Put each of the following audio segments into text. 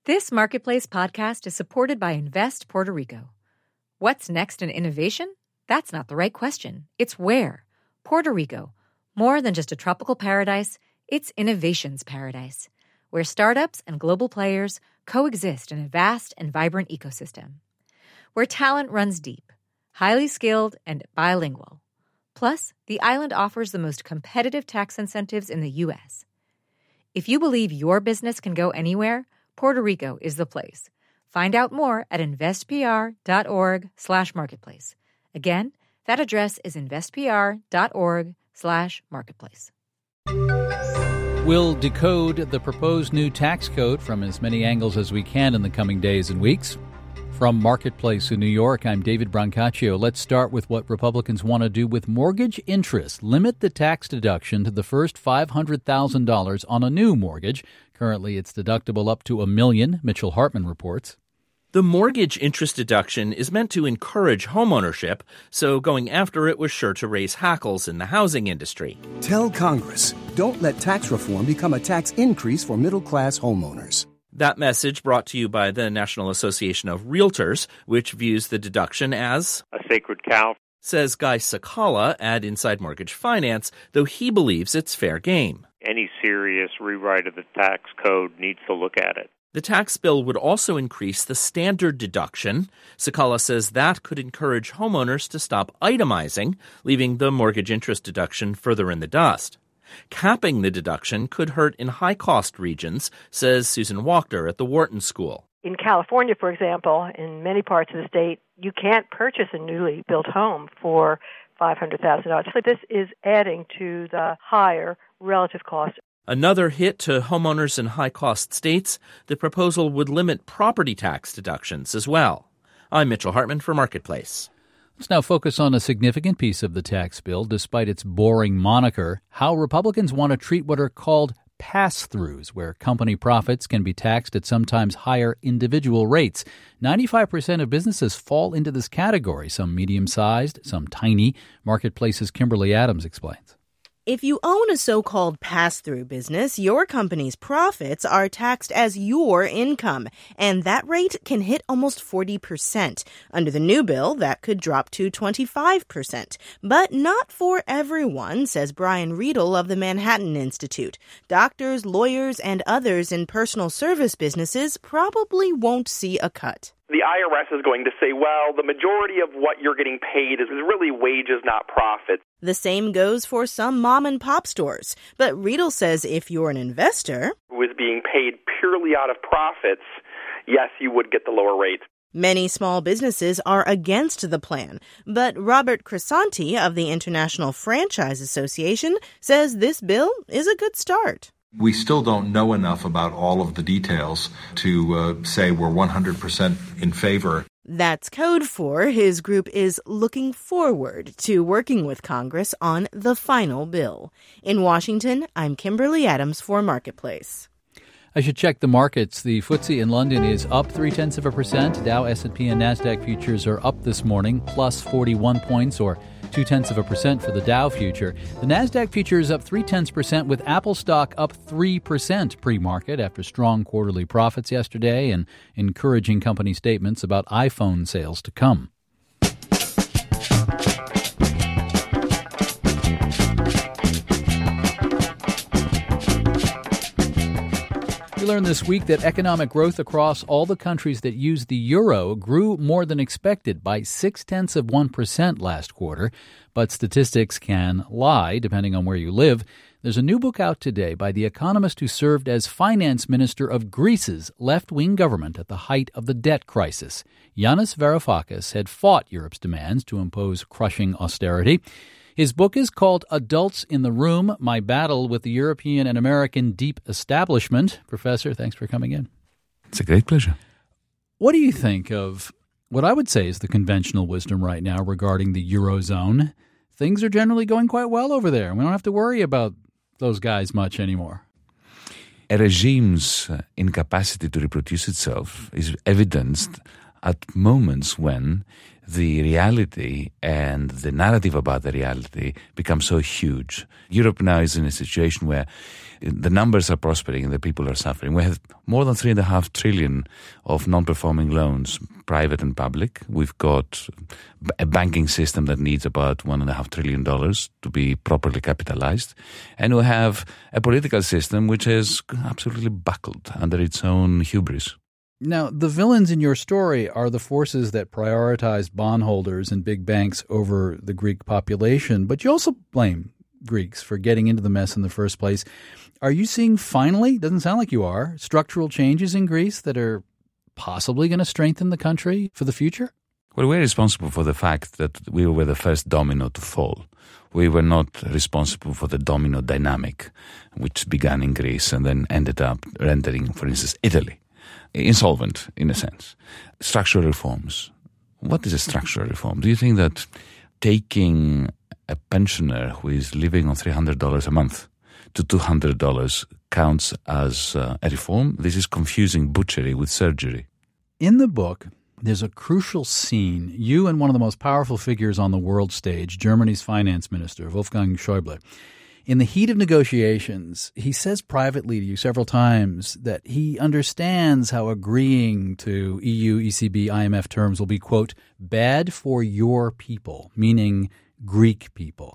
This Marketplace podcast is supported by Invest Puerto Rico. What's next in innovation? That's not the right question. It's where. Puerto Rico. More than just a tropical paradise, it's innovation's paradise, where startups and global players coexist in a vast and vibrant ecosystem. Where talent runs deep, highly skilled, and bilingual. Plus, the island offers the most competitive tax incentives in the U.S. If you believe your business can go anywhere, Puerto Rico is the place. Find out more at investpr.org/marketplace. Again, that address is investpr.org/marketplace. We'll decode the proposed new tax code from as many angles as we can in the coming days and weeks. From Marketplace in New York, I'm David Brancaccio. Let's start with what Republicans want to do with mortgage interest. Limit the tax deduction to the first $500,000 on a new mortgage. Currently, it's deductible up to $1 million, Mitchell Hartman reports. The mortgage interest deduction is meant to encourage homeownership, so going after it was sure to raise hackles in the housing industry. Tell Congress, don't let tax reform become a tax increase for middle-class homeowners. That message brought to you by the National Association of Realtors, which views the deduction as a sacred cow, says Guy Sakala at Inside Mortgage Finance, though he believes it's fair game. Any serious rewrite of the tax code needs to look at it. The tax bill would also increase the standard deduction. Sakala says that could encourage homeowners to stop itemizing, leaving the mortgage interest deduction further in the dust. Capping the deduction could hurt in high-cost regions, says Susan Wachter at the Wharton School. In California, for example, in many parts of the state, you can't purchase a newly built home for $500,000. So this is adding to the higher relative cost. Another hit to homeowners in high-cost states, the proposal would limit property tax deductions as well. I'm Mitchell Hartman for Marketplace. Let's now focus on a significant piece of the tax bill, despite its boring moniker, how Republicans want to treat what are called pass-throughs, where company profits can be taxed at sometimes higher individual rates. 95% of businesses fall into this category, some medium-sized, some tiny. Marketplace's Kimberly Adams explains. If you own a so-called pass-through business, your company's profits are taxed as your income, and that rate can hit almost 40%. Under the new bill, that could drop to 25%. But not for everyone, says Brian Riedel of the Manhattan Institute. Doctors, lawyers, and others in personal service businesses probably won't see a cut. The IRS is going to say, well, the majority of what you're getting paid is really wages, not profits. The same goes for some mom-and-pop stores. But Riedel says if you're an investor who is being paid purely out of profits, yes, you would get the lower rate. Many small businesses are against the plan. But Robert Crisanti of the International Franchise Association says this bill is a good start. We still don't know enough about all of the details to say we're 100% in favor. That's code for his group is looking forward to working with Congress on the final bill. In Washington, I'm Kimberly Adams for Marketplace. I should check the markets. The FTSE in London is up 0.3%. Dow, S&P, and NASDAQ futures are up this morning, plus 41 points, or 0.2% for the Dow future. The NASDAQ future is up 0.3%, with Apple stock up 3% pre-market after strong quarterly profits yesterday and encouraging company statements about iPhone sales to come. We learned this week that economic growth across all the countries that use the euro grew more than expected by 0.6% last quarter. But statistics can lie, depending on where you live. There's a new book out today by the economist who served as finance minister of Greece's left-wing government at the height of the debt crisis. Yanis Varoufakis had fought Europe's demands to impose crushing austerity. His book is called Adults in the Room, My Battle with the European and American Deep Establishment. Professor, thanks for coming in. It's a great pleasure. What do you think of what I would say is the conventional wisdom right now regarding the Eurozone? Things are generally going quite well over there. We don't have to worry about those guys much anymore. A regime's incapacity to reproduce itself is evidenced at moments when the reality and the narrative about the reality becomes so huge. Europe now is in a situation where the numbers are prospering and the people are suffering. We have more than 3.5 trillion of non-performing loans, private and public. We've got a banking system that needs about $1.5 trillion to be properly capitalized. And we have a political system which is absolutely buckled under its own hubris. Now, the villains in your story are the forces that prioritize bondholders and big banks over the Greek population, but you also blame Greeks for getting into the mess in the first place. Are you seeing finally, doesn't sound like you are, structural changes in Greece that are possibly going to strengthen the country for the future? Well, we're responsible for the fact that we were the first domino to fall. We were not responsible for the domino dynamic, which began in Greece and then ended up rendering, for instance, Italy insolvent, in a sense. Structural reforms. What is a structural reform? Do you think that taking a pensioner who is living on $300 a month to $200 counts as a reform? This is confusing butchery with surgery. In the book, there's a crucial scene. You and one of the most powerful figures on the world stage, Germany's finance minister, Wolfgang Schäuble. In the heat of negotiations, he says privately to you several times that he understands how agreeing to EU, ECB, IMF terms will be, quote, bad for your people, meaning Greek people.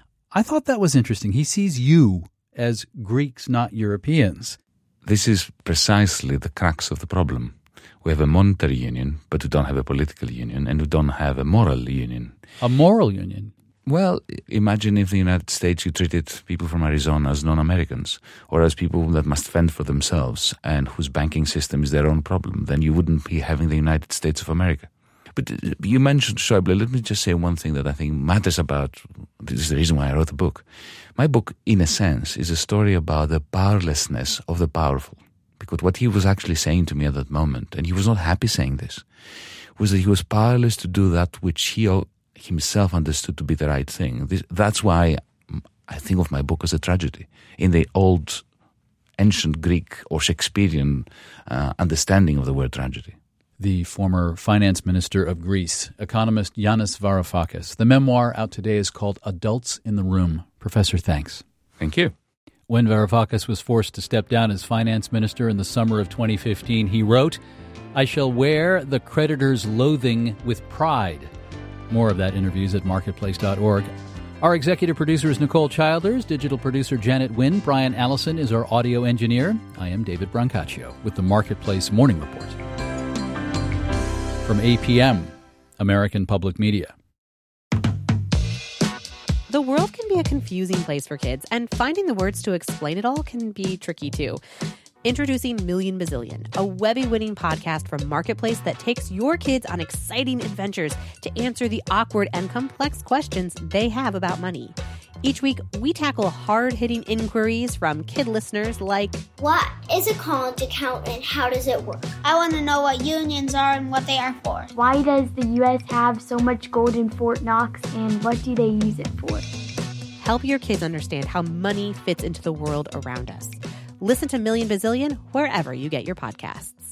I thought that was interesting. He sees you as Greeks, not Europeans. This is precisely the crux of the problem. We have a monetary union, but we don't have a political union, and we don't have a moral union. A moral union? Well, imagine if in the United States you treated people from Arizona as non-Americans or as people that must fend for themselves and whose banking system is their own problem. Then you wouldn't be having the United States of America. But you mentioned Schäuble. Let me just say one thing that I think matters about, this is the reason why I wrote the book. My book, in a sense, is a story about the powerlessness of the powerful. Because what he was actually saying to me at that moment, and he was not happy saying this, was that he was powerless to do that which he himself understood to be the right thing. That's why I think of my book as a tragedy. In the old ancient Greek or Shakespearean understanding of the word tragedy. The former finance minister of Greece, economist Yanis Varoufakis. The memoir out today is called Adults in the Room. Professor, thanks. Thank you. When Varoufakis was forced to step down as finance minister in the summer of 2015, he wrote, "I shall wear the creditor's loathing with pride." More of that interviews at marketplace.org. Our executive producer is Nicole Childers, digital producer Janet Wynn, Brian Allison is our audio engineer. I am David Brancaccio with the Marketplace Morning Report. From APM, American Public Media. The world can be a confusing place for kids, and finding the words to explain it all can be tricky too. Introducing Million Bazillion, a Webby-winning podcast from Marketplace that takes your kids on exciting adventures to answer the awkward and complex questions they have about money. Each week, we tackle hard-hitting inquiries from kid listeners like, what is a college account and how does it work? I want to know what unions are and what they are for. Why does the U.S. have so much gold in Fort Knox and what do they use it for? Help your kids understand how money fits into the world around us. Listen to Million Bazillion wherever you get your podcasts.